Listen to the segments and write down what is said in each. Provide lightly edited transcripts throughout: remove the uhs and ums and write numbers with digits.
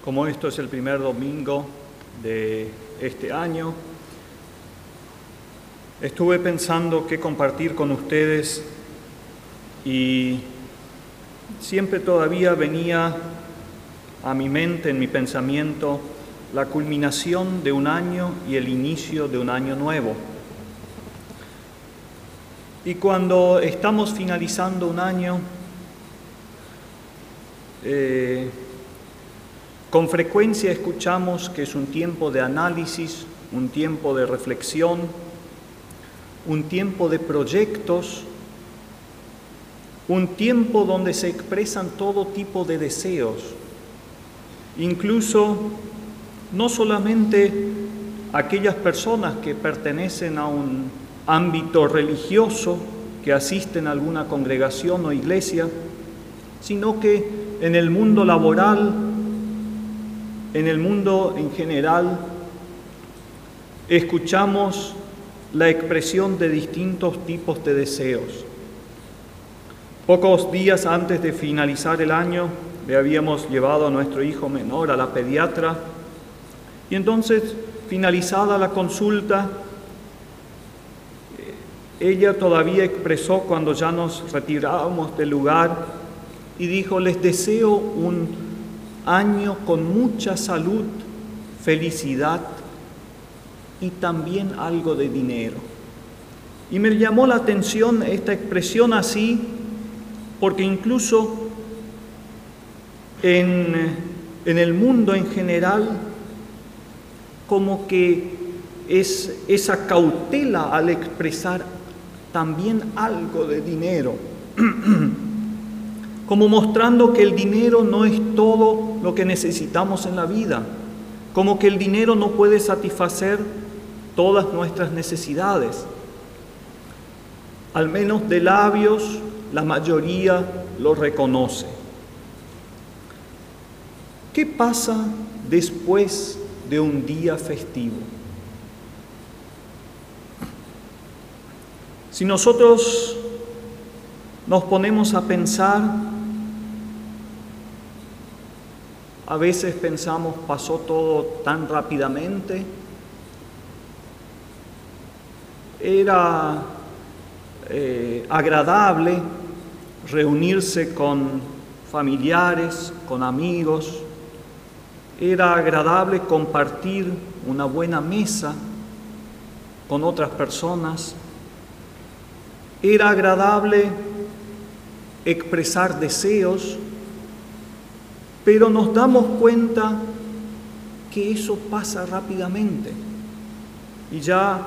Como esto es el primer domingo de este año, estuve pensando qué compartir con ustedes y siempre todavía venía a mi mente, en mi pensamiento, la culminación de un año y el inicio de un año nuevo. Y cuando estamos finalizando un año, con frecuencia escuchamos que es un tiempo de análisis, un tiempo de reflexión, un tiempo de proyectos, un tiempo donde se expresan todo tipo de deseos, incluso no solamente aquellas personas que pertenecen a un ámbito religioso, que asisten a alguna congregación o iglesia, sino que en el mundo laboral, en el mundo en general, escuchamos la expresión de distintos tipos de deseos. Pocos días antes de finalizar el año, le habíamos llevado a nuestro hijo menor a la pediatra y entonces, finalizada la consulta, ella todavía expresó cuando ya nos retirábamos del lugar y dijo: les deseo un año con mucha salud, felicidad y también algo de dinero. Y me llamó la atención esta expresión así, porque incluso en el mundo en general, como que es esa cautela al expresar también algo de dinero, como mostrando que el dinero no es todo lo que necesitamos en la vida, como que el dinero no puede satisfacer todas nuestras necesidades. Al menos de labios, la mayoría lo reconoce. ¿Qué pasa después de un día festivo? Si nosotros nos ponemos a pensar, a veces pensamos, pasó todo tan rápidamente, era agradable reunirse con familiares, con amigos, era agradable compartir una buena mesa con otras personas, era agradable expresar deseos, pero nos damos cuenta que eso pasa rápidamente. Y ya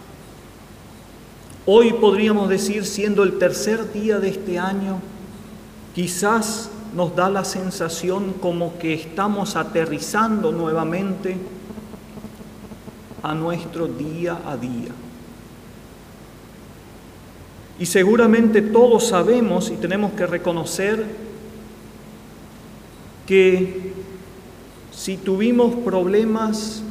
hoy podríamos decir, siendo el tercer día de este año, quizás nos da la sensación como que estamos aterrizando nuevamente a nuestro día a día. Y seguramente todos sabemos y tenemos que reconocer que si tuvimos problemas,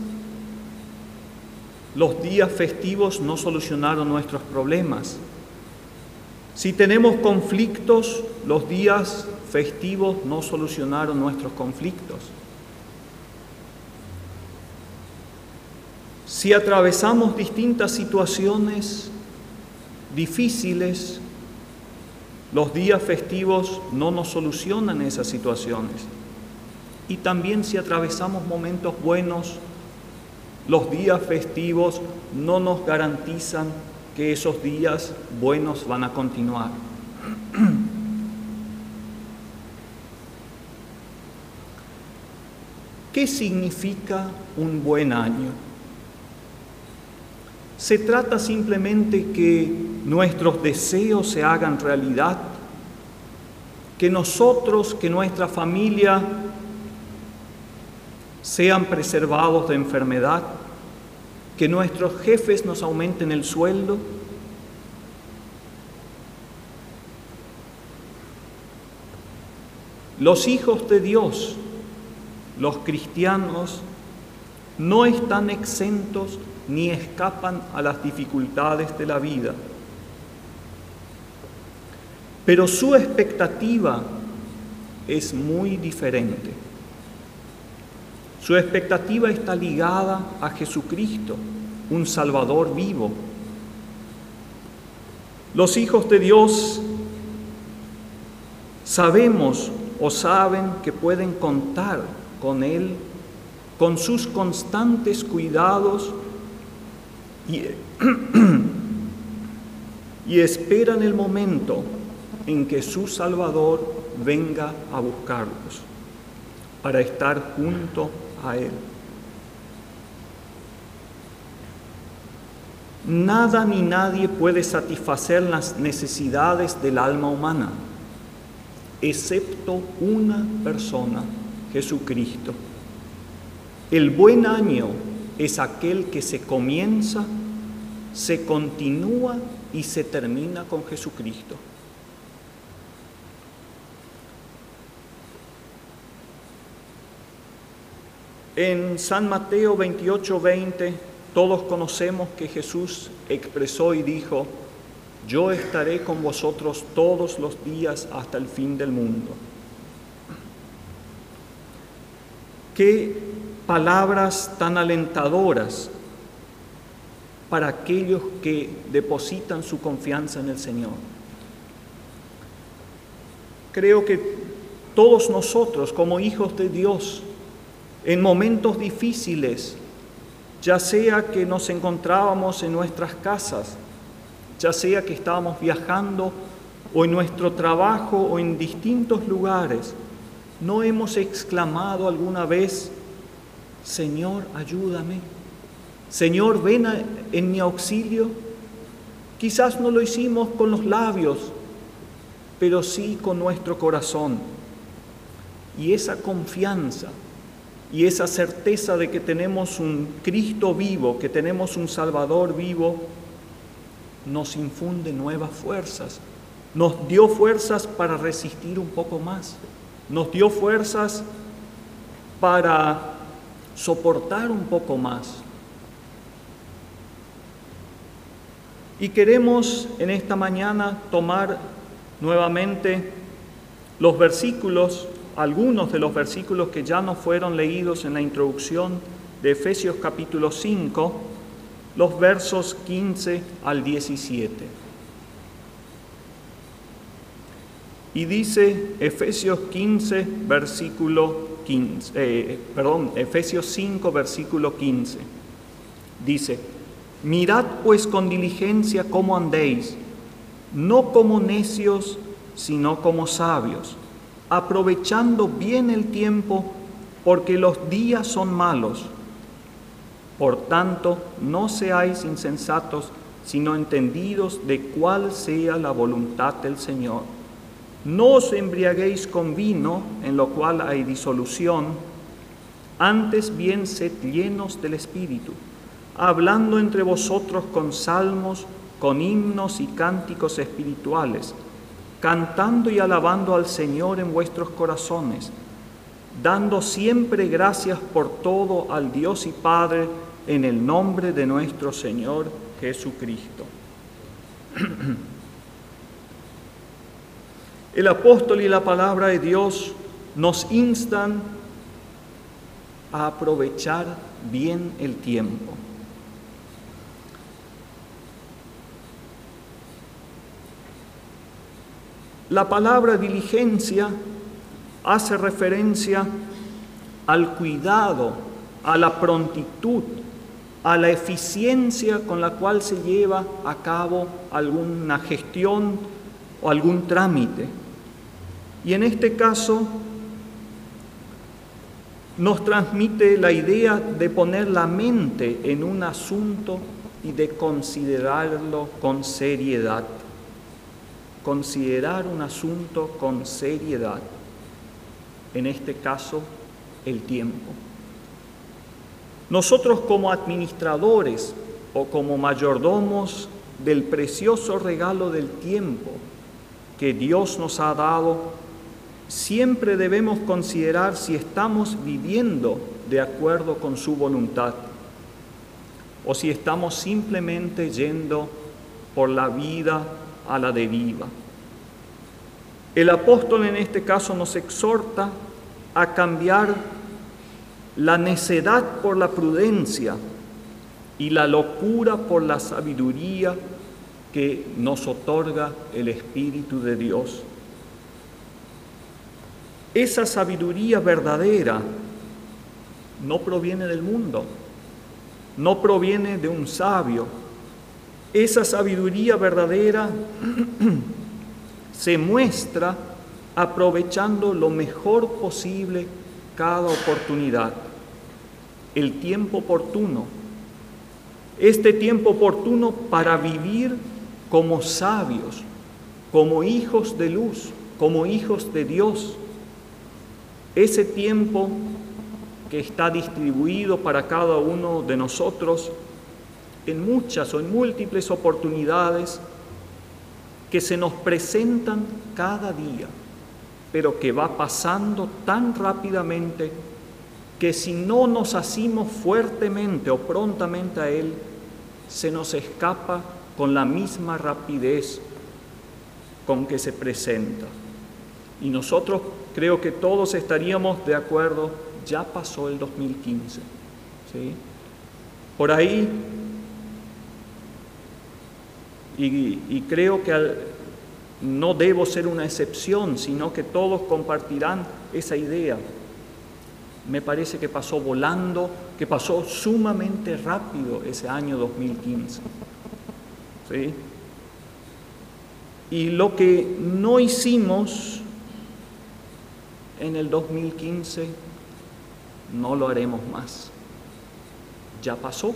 los días festivos no solucionaron nuestros problemas. Si tenemos conflictos, los días festivos no solucionaron nuestros conflictos. Si atravesamos distintas situaciones difíciles, los días festivos no nos solucionan esas situaciones. Y también si atravesamos momentos buenos, los días festivos no nos garantizan que esos días buenos van a continuar. ¿Qué significa un buen año? ¿Se trata simplemente que nuestros deseos se hagan realidad? ¿Que nosotros, que nuestra familia sean preservados de enfermedad? ¿Que nuestros jefes nos aumenten el sueldo? Los hijos de Dios, los cristianos, no están exentos ni escapan a las dificultades de la vida. Pero su expectativa es muy diferente. Su expectativa está ligada a Jesucristo, un Salvador vivo. Los hijos de Dios sabemos o saben que pueden contar con Él, con sus constantes cuidados y esperan el momento en que su Salvador venga a buscarlos para estar junto a Él. Nada ni nadie puede satisfacer las necesidades del alma humana, excepto una persona, Jesucristo. El buen año es aquel que se comienza, se continúa y se termina con Jesucristo. En San Mateo 28:20, todos conocemos que Jesús expresó y dijo: yo estaré con vosotros todos los días hasta el fin del mundo. Qué palabras tan alentadoras para aquellos que depositan su confianza en el Señor. Creo que todos nosotros, como hijos de Dios, en momentos difíciles, ya sea que nos encontrábamos en nuestras casas, ya sea que estábamos viajando o en nuestro trabajo o en distintos lugares, ¿no hemos exclamado alguna vez: Señor, ayúdame? Señor, ven en mi auxilio? Quizás no lo hicimos con los labios, pero sí con nuestro corazón. Y esa confianza y esa certeza de que tenemos un Cristo vivo, que tenemos un Salvador vivo, nos infunde nuevas fuerzas. Nos dio fuerzas para resistir un poco más. Nos dio fuerzas para soportar un poco más. Y queremos en esta mañana tomar nuevamente los versículos, algunos de los versículos que ya nos fueron leídos en la introducción de Efesios capítulo 5, los versos 15 al 17. Y dice Efesios 15, versículo 15, Efesios 5, versículo 15. Dice: mirad pues con diligencia cómo andéis, no como necios, sino como sabios, aprovechando bien el tiempo, porque los días son malos. Por tanto, no seáis insensatos, sino entendidos de cuál sea la voluntad del Señor. No os embriaguéis con vino, en lo cual hay disolución, antes bien sed llenos del Espíritu, hablando entre vosotros con salmos, con himnos y cánticos espirituales, cantando y alabando al Señor en vuestros corazones, dando siempre gracias por todo al Dios y Padre, en el nombre de nuestro Señor Jesucristo. El apóstol y la palabra de Dios nos instan a aprovechar bien el tiempo. La palabra diligencia hace referencia al cuidado, a la prontitud, a la eficiencia con la cual se lleva a cabo alguna gestión o algún trámite. Y en este caso nos transmite la idea de poner la mente en un asunto y de considerarlo con seriedad. Considerar un asunto con seriedad, en este caso, el tiempo. Nosotros como administradores o como mayordomos del precioso regalo del tiempo que Dios nos ha dado, siempre debemos considerar si estamos viviendo de acuerdo con su voluntad o si estamos simplemente yendo por la vida a la deriva. El apóstol en este caso nos exhorta a cambiar la necedad por la prudencia y la locura por la sabiduría que nos otorga el Espíritu de Dios. Esa sabiduría verdadera no proviene del mundo, no proviene de un sabio. Esa sabiduría verdadera se muestra aprovechando lo mejor posible cada oportunidad, el tiempo oportuno. Este tiempo oportuno para vivir como sabios, como hijos de luz, como hijos de Dios. Ese tiempo que está distribuido para cada uno de nosotros en muchas o en múltiples oportunidades que se nos presentan cada día, pero que va pasando tan rápidamente que si no nos asimos fuertemente o prontamente a él, se nos escapa con la misma rapidez con que se presenta. Y nosotros creo que todos estaríamos de acuerdo, ya pasó el 2015. ¿Sí? Por ahí, y creo que no debo ser una excepción, sino que todos compartirán esa idea. Me parece que pasó volando, que pasó sumamente rápido ese año 2015. ¿Sí? Y lo que no hicimos en el 2015, no lo haremos más. Ya pasó.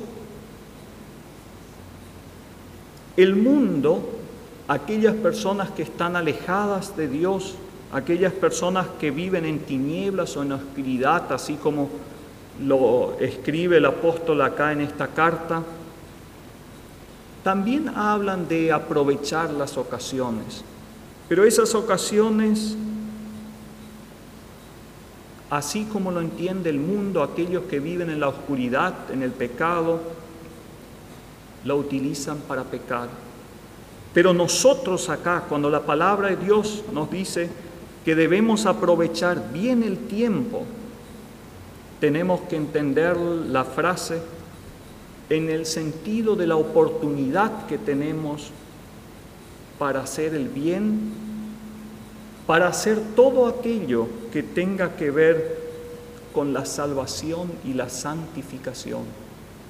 El mundo, aquellas personas que están alejadas de Dios, aquellas personas que viven en tinieblas o en oscuridad, así como lo escribe el apóstol acá en esta carta, también hablan de aprovechar las ocasiones. Pero esas ocasiones, así como lo entiende el mundo, aquellos que viven en la oscuridad, en el pecado, la utilizan para pecar. Pero nosotros acá, cuando la palabra de Dios nos dice que debemos aprovechar bien el tiempo, tenemos que entender la frase en el sentido de la oportunidad que tenemos para hacer el bien, para hacer todo aquello que tenga que ver con la salvación y la santificación.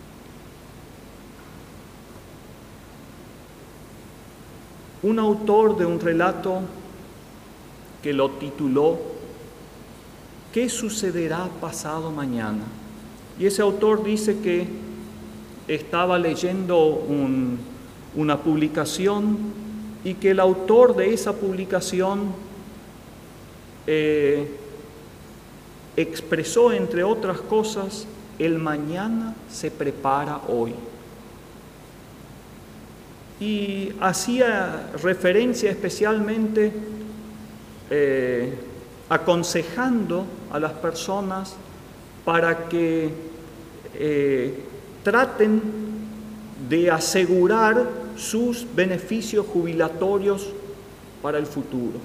Un autor de un relato que lo tituló ¿Qué sucederá pasado mañana? Y ese autor dice que estaba leyendo una publicación y que el autor de esa publicación expresó, entre otras cosas, el mañana se prepara hoy. Y hacía referencia especialmente aconsejando a las personas para que traten de asegurar sus beneficios jubilatorios para el futuro.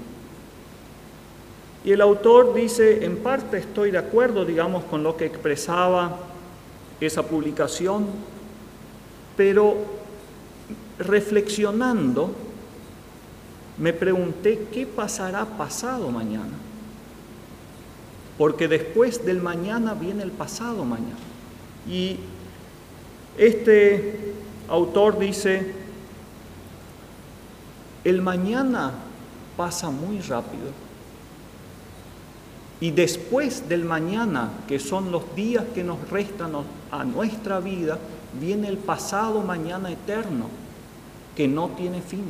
Y el autor dice, en parte estoy de acuerdo, digamos, con lo que expresaba esa publicación, pero reflexionando, me pregunté qué pasará pasado mañana. Porque después del mañana viene el pasado mañana. Y este autor dice, el mañana pasa muy rápido. Y después del mañana, que son los días que nos restan a nuestra vida, viene el pasado mañana eterno, que no tiene fin.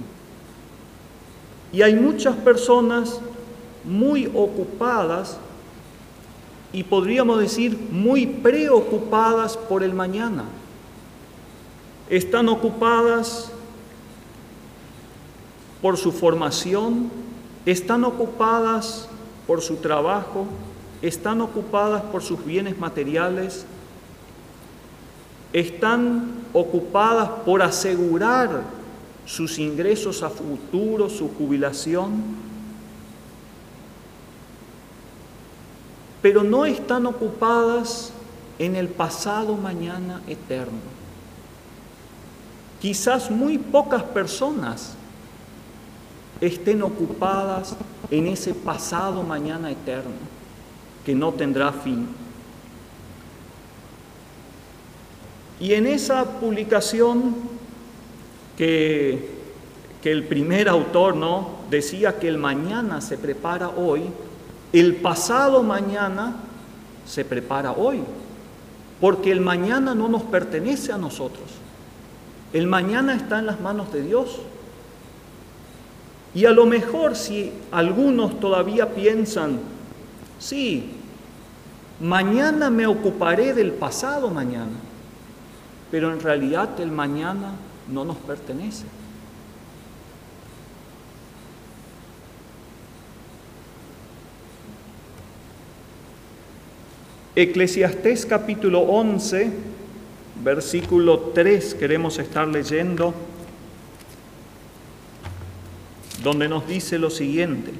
Y hay muchas personas muy ocupadas y podríamos decir muy preocupadas por el mañana. Están ocupadas por su formación, están ocupadas por su trabajo, están ocupadas por sus bienes materiales, están ocupadas por asegurar sus ingresos a futuro, su jubilación, pero no están ocupadas en el pasado mañana eterno. Quizás muy pocas personas estén ocupadas en ese pasado mañana eterno, que no tendrá fin. Y en esa publicación que el primer autor, ¿no?, decía que el mañana se prepara hoy, el pasado mañana se prepara hoy, porque el mañana no nos pertenece a nosotros. El mañana está en las manos de Dios. Y a lo mejor si algunos todavía piensan, sí, mañana me ocuparé del pasado mañana, pero en realidad el mañana no nos pertenece. Eclesiastés capítulo 11, versículo 3, queremos estar leyendo, donde nos dice lo siguiente: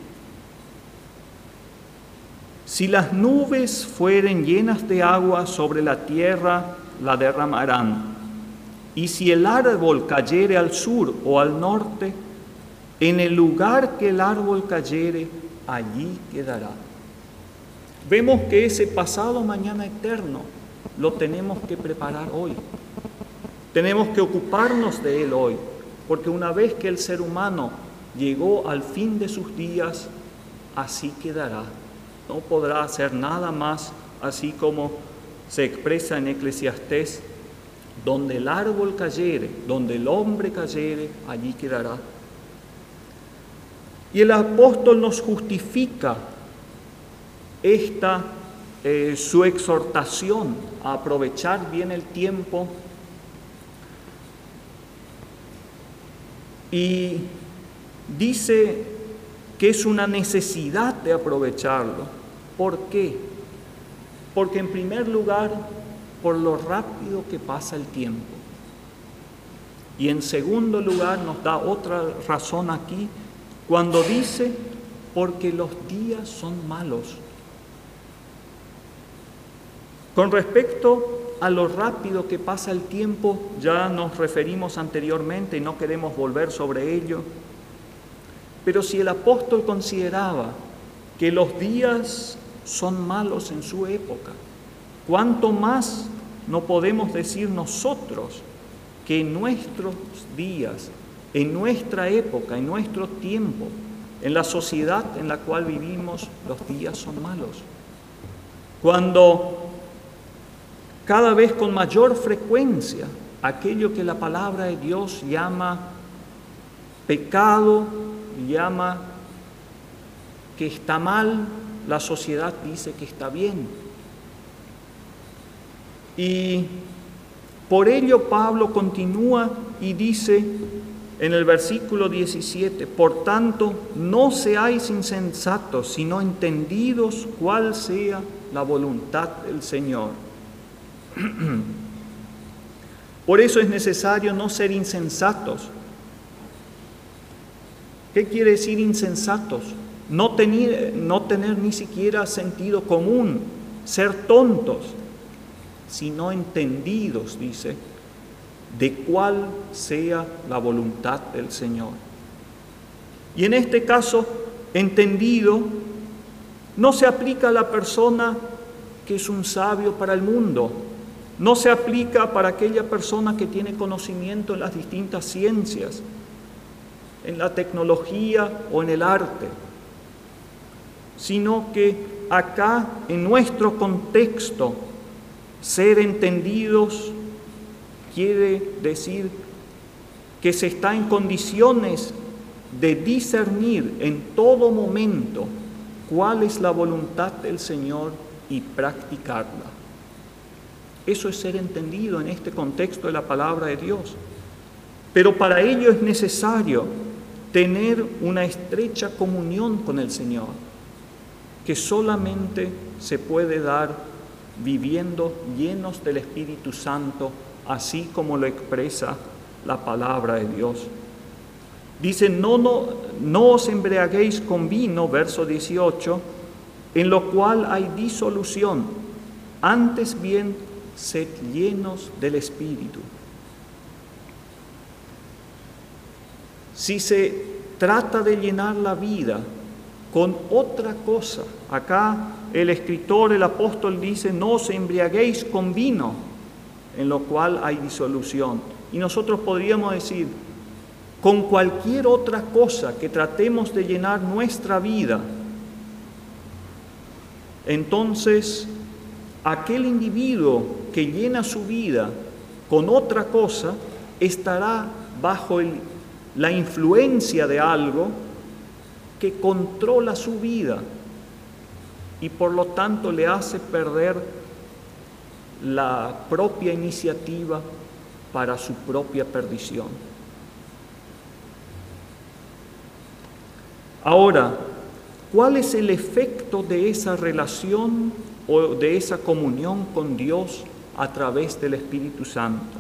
si las nubes fueren llenas de agua sobre la tierra, la derramarán, y si el árbol cayere al sur o al norte, en el lugar que el árbol cayere, allí quedará. Vemos que ese pasado mañana eterno lo tenemos que preparar hoy. Tenemos que ocuparnos de él hoy, porque una vez que el ser humano llegó al fin de sus días, así quedará. No podrá hacer nada más, así como se expresa en Eclesiastés: donde el árbol cayere, donde el hombre cayere, allí quedará. Y el apóstol nos justifica su exhortación a aprovechar bien el tiempo, y dice que es una necesidad de aprovecharlo. ¿Por qué? Porque en primer lugar, por lo rápido que pasa el tiempo. Y en segundo lugar, nos da otra razón aquí, cuando dice, porque los días son malos. Con respecto a lo rápido que pasa el tiempo, ya nos referimos anteriormente y no queremos volver sobre ello. Pero si el apóstol consideraba que los días son malos en su época, ¿cuánto más no podemos decir nosotros que en nuestros días, en nuestra época, en nuestro tiempo, en la sociedad en la cual vivimos, los días son malos? Cuando cada vez con mayor frecuencia aquello que la palabra de Dios llama pecado, llama que está mal, la sociedad dice que está bien. Y por ello Pablo continúa y dice en el versículo 17: por tanto, no seáis insensatos, sino entendidos cuál sea la voluntad del Señor. Por eso es necesario no ser insensatos. ¿Qué quiere decir insensatos? No tener ni siquiera sentido común, ser tontos, sino entendidos, dice, de cuál sea la voluntad del Señor. Y en este caso, entendido, no se aplica a la persona que es un sabio para el mundo, no se aplica para aquella persona que tiene conocimiento en las distintas ciencias, en la tecnología o en el arte, sino que acá, en nuestro contexto, ser entendidos quiere decir que se está en condiciones de discernir en todo momento cuál es la voluntad del Señor y practicarla. Eso es ser entendido en este contexto de la palabra de Dios. Pero para ello es necesario tener una estrecha comunión con el Señor, que solamente se puede dar viviendo llenos del Espíritu Santo, así como lo expresa la palabra de Dios. Dice: no os embriaguéis con vino, verso 18, en lo cual hay disolución, antes bien sed llenos del Espíritu. Si se trata de llenar la vida con otra cosa, acá el escritor, el apóstol dice, no os embriaguéis con vino, en lo cual hay disolución. Y nosotros podríamos decir, con cualquier otra cosa que tratemos de llenar nuestra vida, entonces aquel individuo que llena su vida con otra cosa estará bajo la influencia de algo que controla su vida y por lo tanto le hace perder la propia iniciativa para su propia perdición. Ahora, ¿cuál es el efecto de esa relación o de esa comunión con Dios a través del Espíritu Santo?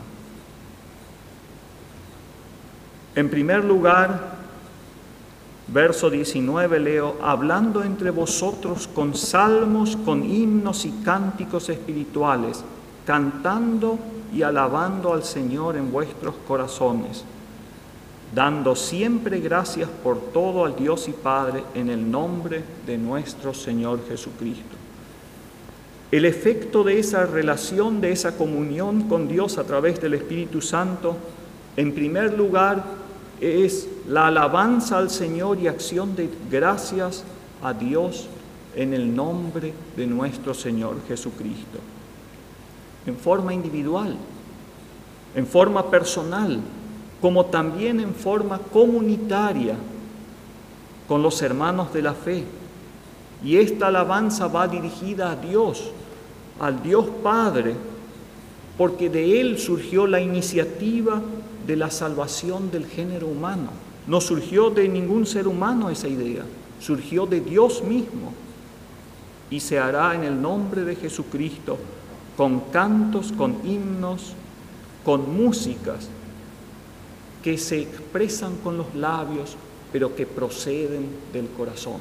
En primer lugar, verso 19 leo, hablando entre vosotros con salmos, con himnos y cánticos espirituales, cantando y alabando al Señor en vuestros corazones, dando siempre gracias por todo al Dios y Padre en el nombre de nuestro Señor Jesucristo. El efecto de esa relación, de esa comunión con Dios a través del Espíritu Santo, en primer lugar, es la alabanza al Señor y acción de gracias a Dios en el nombre de nuestro Señor Jesucristo. En forma individual, en forma personal, como también en forma comunitaria con los hermanos de la fe. Y esta alabanza va dirigida a Dios, al Dios Padre, porque de Él surgió la iniciativa de la salvación del género humano. No surgió de ningún ser humano esa idea, surgió de Dios mismo y se hará en el nombre de Jesucristo con cantos, con himnos, con músicas que se expresan con los labios, pero que proceden del corazón.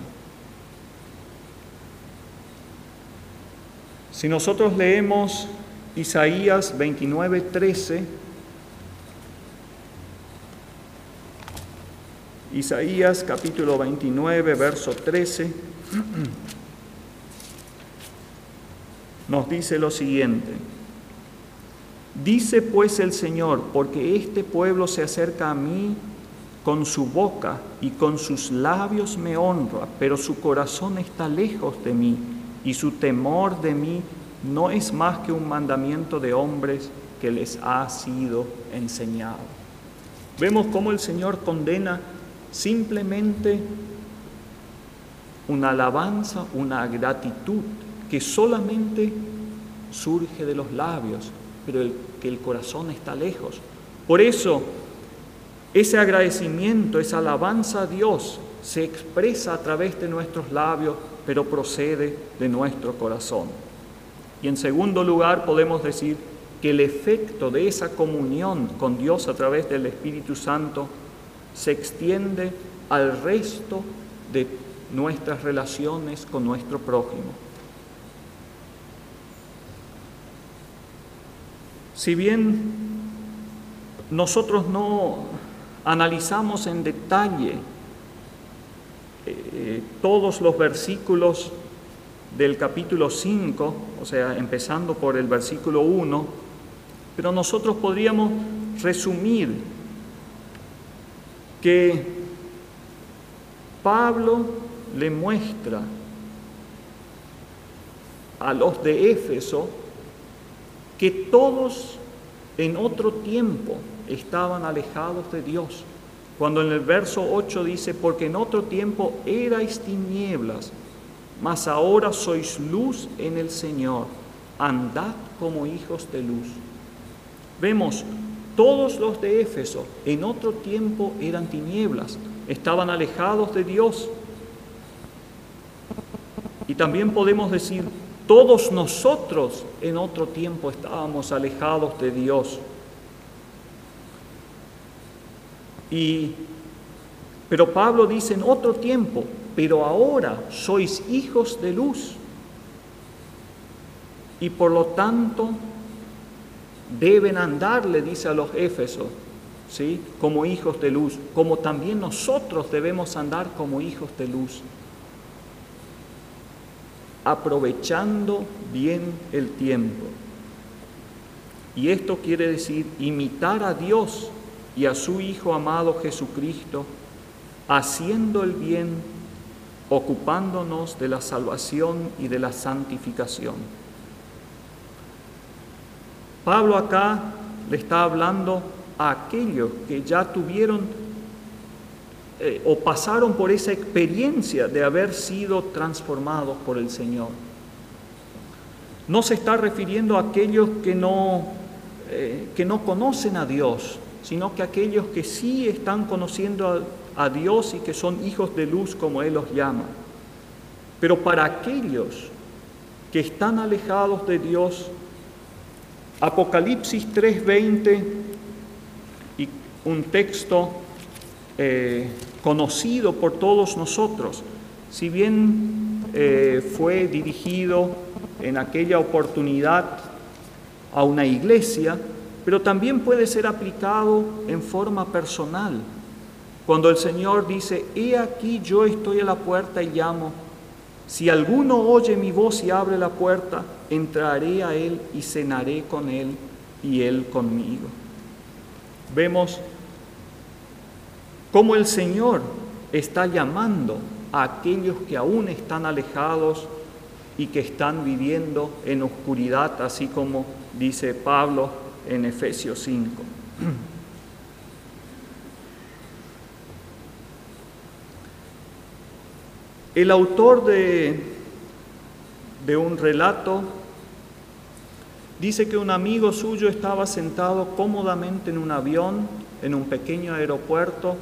Si nosotros leemos Isaías 29:13, Isaías capítulo 29, verso 13, nos dice lo siguiente: dice pues el Señor, porque este pueblo se acerca a mí con su boca y con sus labios me honra, pero su corazón está lejos de mí y su temor de mí no es más que un mandamiento de hombres que les ha sido enseñado. Vemos cómo el Señor condena simplemente una alabanza, una gratitud que solamente surge de los labios, pero que el corazón está lejos. Por eso, ese agradecimiento, esa alabanza a Dios se expresa a través de nuestros labios, pero procede de nuestro corazón. Y en segundo lugar, podemos decir que el efecto de esa comunión con Dios a través del Espíritu Santo se extiende al resto de nuestras relaciones con nuestro prójimo. Si bien nosotros no analizamos en detalle todos los versículos del capítulo 5, o sea, empezando por el versículo 1, pero nosotros podríamos resumir que Pablo le muestra a los de Éfeso que todos en otro tiempo estaban alejados de Dios. Cuando en el verso 8 dice, porque en otro tiempo erais tinieblas, mas ahora sois luz en el Señor, andad como hijos de luz. Vemos, todos los de Éfeso en otro tiempo eran tinieblas, estaban alejados de Dios. Y también podemos decir, todos nosotros en otro tiempo estábamos alejados de Dios. Pero Pablo dice en otro tiempo, pero ahora sois hijos de luz. Y por lo tanto, deben andar, le dice a los Éfesos, ¿sí?, como hijos de luz, como también nosotros debemos andar como hijos de luz, aprovechando bien el tiempo. Y esto quiere decir imitar a Dios y a su Hijo amado Jesucristo, haciendo el bien, ocupándonos de la salvación y de la santificación. Pablo acá le está hablando a aquellos que ya tuvieron o pasaron por esa experiencia de haber sido transformados por el Señor. No se está refiriendo a aquellos que no conocen a Dios, sino que aquellos que sí están conociendo a Dios y que son hijos de luz, como Él los llama. Pero para aquellos que están alejados de Dios, Apocalipsis 3:20, y un texto conocido por todos nosotros, si bien fue dirigido en aquella oportunidad a una iglesia, pero también puede ser aplicado en forma personal. Cuando el Señor dice: he aquí yo estoy a la puerta y llamo, si alguno oye mi voz y abre la puerta, entraré a él y cenaré con él y él conmigo. Vemos cómo el Señor está llamando a aquellos que aún están alejados y que están viviendo en oscuridad, así como dice Pablo en Efesios 5. El autor de un relato dice que un amigo suyo estaba sentado cómodamente en un avión, en un pequeño aeropuerto,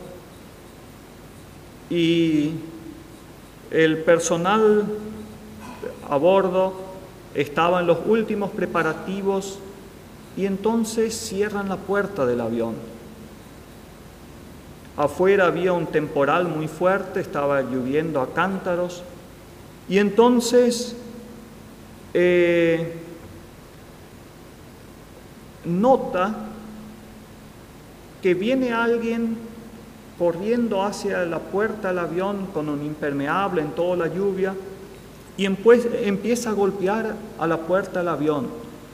y el personal a bordo estaba en los últimos preparativos y entonces cierran la puerta del avión. Afuera había un temporal muy fuerte, estaba lloviendo a cántaros, y entonces nota que viene alguien corriendo hacia la puerta del avión con un impermeable en toda la lluvia y empieza a golpear a la puerta del avión.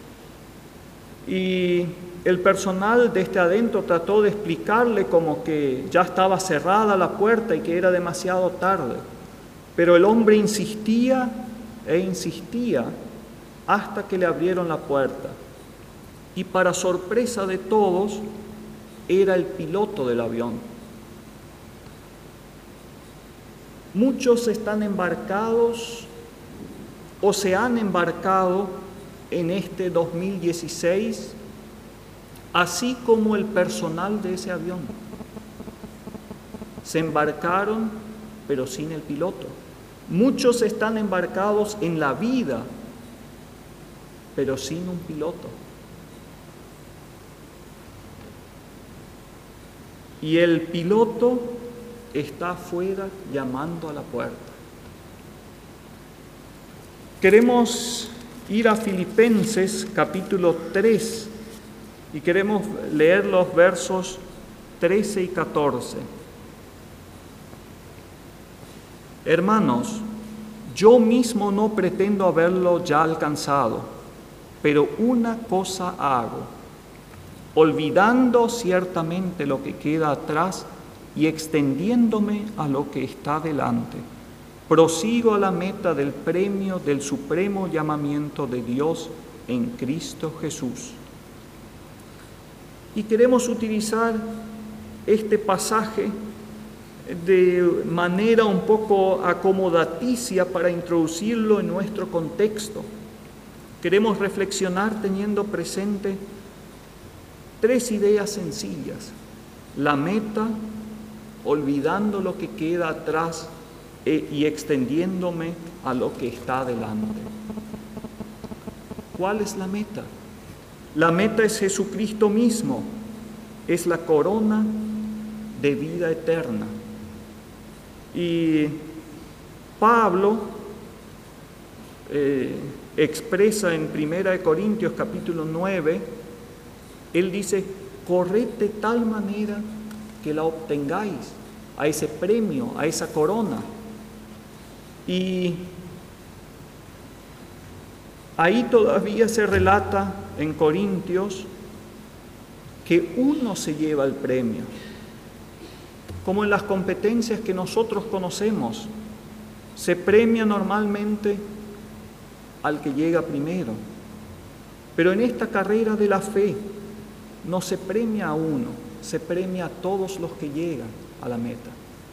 Y el personal desde adentro trató de explicarle como que ya estaba cerrada la puerta y que era demasiado tarde. Pero el hombre insistía e insistía hasta que le abrieron la puerta. Y para sorpresa de todos, era el piloto del avión. Muchos están embarcados o se han embarcado en este 2016, así como el personal de ese avión. Se embarcaron, pero sin el piloto. Muchos están embarcados en la vida, pero sin un piloto. Y el piloto está afuera llamando a la puerta. Queremos ir a Filipenses capítulo 3 y queremos leer los versos 13 y 14. Hermanos, yo mismo no pretendo haberlo ya alcanzado, pero una cosa hago, olvidando ciertamente lo que queda atrás y extendiéndome a lo que está delante. Prosigo a la meta del premio del supremo llamamiento de Dios en Cristo Jesús. Y queremos utilizar este pasaje de manera un poco acomodaticia para introducirlo en nuestro contexto. Queremos reflexionar teniendo presente 3 ideas sencillas: la meta, olvidando lo que queda atrás y extendiéndome a lo que está delante. ¿Cuál es la meta? La meta es Jesucristo mismo, es la corona de vida eterna. Y Pablo expresa en 1 Corintios capítulo 9 Él dice, corred de tal manera que la obtengáis, a ese premio, a esa corona. Y ahí todavía se relata en Corintios que uno se lleva el premio, como en las competencias que nosotros conocemos. Se premia normalmente al que llega primero, pero en esta carrera de la fe no se premia a uno, se premia a todos los que llegan a la meta.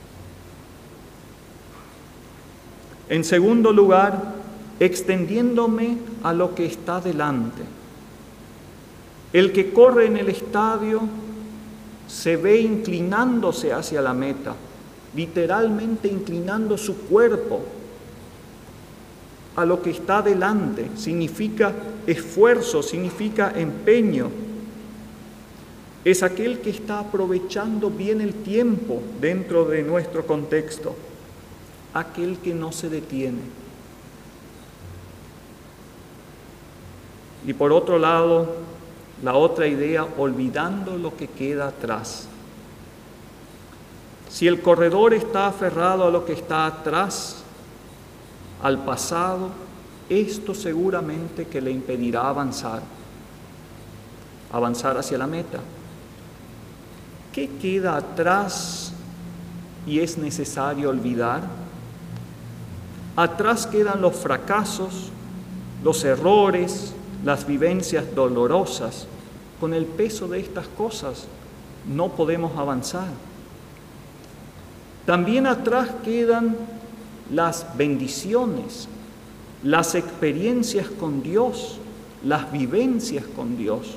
En segundo lugar, extendiéndome a lo que está delante. El que corre en el estadio se ve inclinándose hacia la meta, literalmente inclinando su cuerpo a lo que está delante. Significa esfuerzo, significa empeño. Es aquel que está aprovechando bien el tiempo dentro de nuestro contexto, aquel que no se detiene. Y por otro lado, la otra idea, olvidando lo que queda atrás. Si el corredor está aferrado a lo que está atrás, al pasado, esto seguramente que le impedirá avanzar hacia la meta. ¿Qué queda atrás y es necesario olvidar? Atrás quedan los fracasos, los errores, las vivencias dolorosas. Con el peso de estas cosas no podemos avanzar. También atrás quedan las bendiciones, las experiencias con Dios, las vivencias con Dios.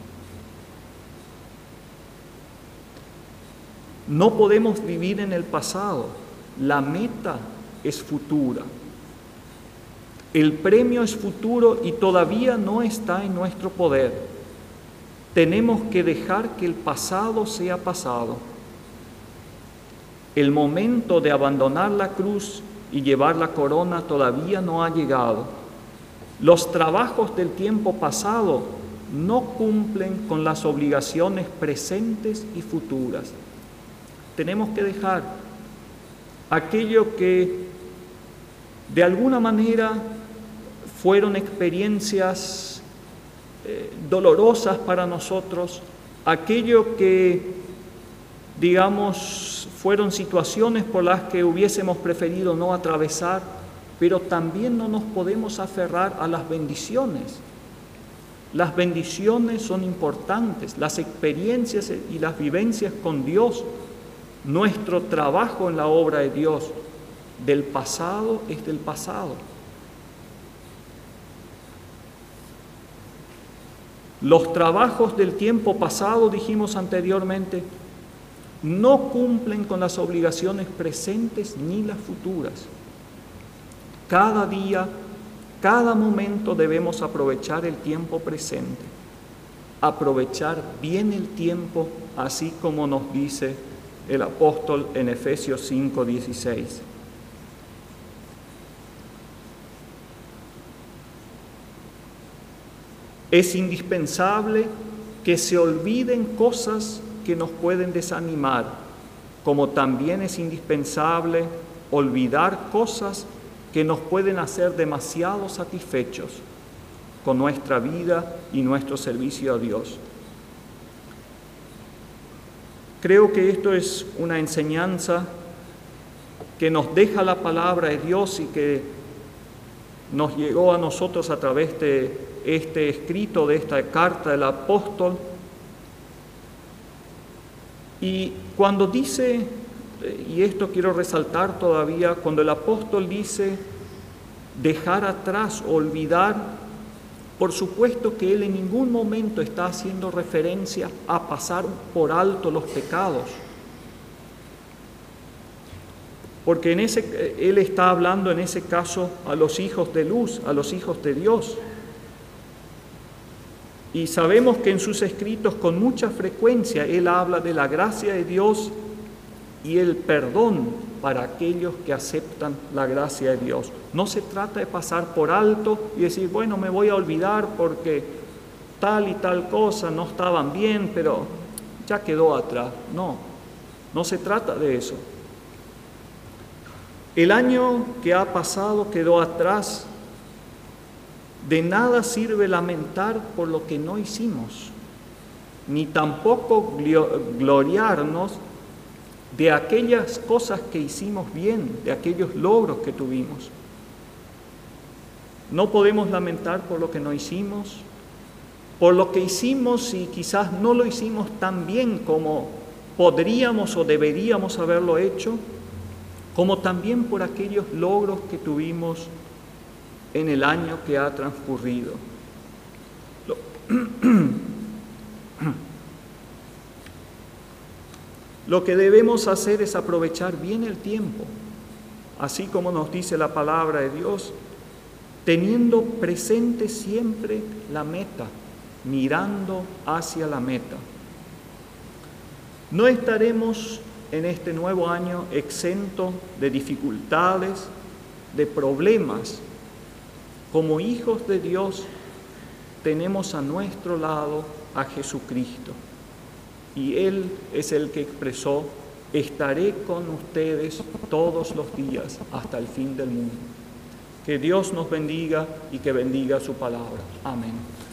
No podemos vivir en el pasado, la meta es futura. El premio es futuro y todavía no está en nuestro poder. Tenemos que dejar que el pasado sea pasado. El momento de abandonar la cruz y llevar la corona todavía no ha llegado. Los trabajos del tiempo pasado no cumplen con las obligaciones presentes y futuras. Tenemos que dejar aquello que de alguna manera fueron experiencias dolorosas para nosotros, aquello que, digamos, fueron situaciones por las que hubiésemos preferido no atravesar, pero también no nos podemos aferrar a las bendiciones. Las bendiciones son importantes, las experiencias y las vivencias con Dios, nuestro trabajo en la obra de Dios, del pasado es del pasado. Los trabajos del tiempo pasado, dijimos anteriormente, no cumplen con las obligaciones presentes ni las futuras. Cada día, cada momento debemos aprovechar el tiempo presente, aprovechar bien el tiempo, así como nos dice el apóstol en Efesios 5:16. Es indispensable que se olviden cosas que nos pueden desanimar, como también es indispensable olvidar cosas que nos pueden hacer demasiado satisfechos con nuestra vida y nuestro servicio a Dios. Creo que esto es una enseñanza que nos deja la palabra de Dios y que nos llegó a nosotros a través de este escrito, de esta carta del apóstol. Y cuando dice, y esto quiero resaltar todavía, cuando el apóstol dice dejar atrás, olvidar, por supuesto que él en ningún momento está haciendo referencia a pasar por alto los pecados, porque él está hablando en ese caso a los hijos de luz, a los hijos de Dios. Y sabemos que en sus escritos con mucha frecuencia él habla de la gracia de Dios y el perdón para aquellos que aceptan la gracia de Dios. No se trata de pasar por alto y decir, bueno, me voy a olvidar porque tal y tal cosa no estaban bien, pero ya quedó atrás. No, no se trata de eso. El año que ha pasado quedó atrás. De nada sirve lamentar por lo que no hicimos, ni tampoco gloriarnos de aquellas cosas que hicimos bien, de aquellos logros que tuvimos. No podemos lamentar por lo que no hicimos, por lo que hicimos y quizás no lo hicimos tan bien como podríamos o deberíamos haberlo hecho, como también por aquellos logros que tuvimos en el año que ha transcurrido. Lo que debemos hacer es aprovechar bien el tiempo, así como nos dice la palabra de Dios, teniendo presente siempre la meta, mirando hacia la meta. No estaremos en este nuevo año exentos de dificultades, de problemas. Como hijos de Dios tenemos a nuestro lado a Jesucristo. Y Él es el que expresó, estaré con ustedes todos los días hasta el fin del mundo. Que Dios nos bendiga y que bendiga su palabra. Amén.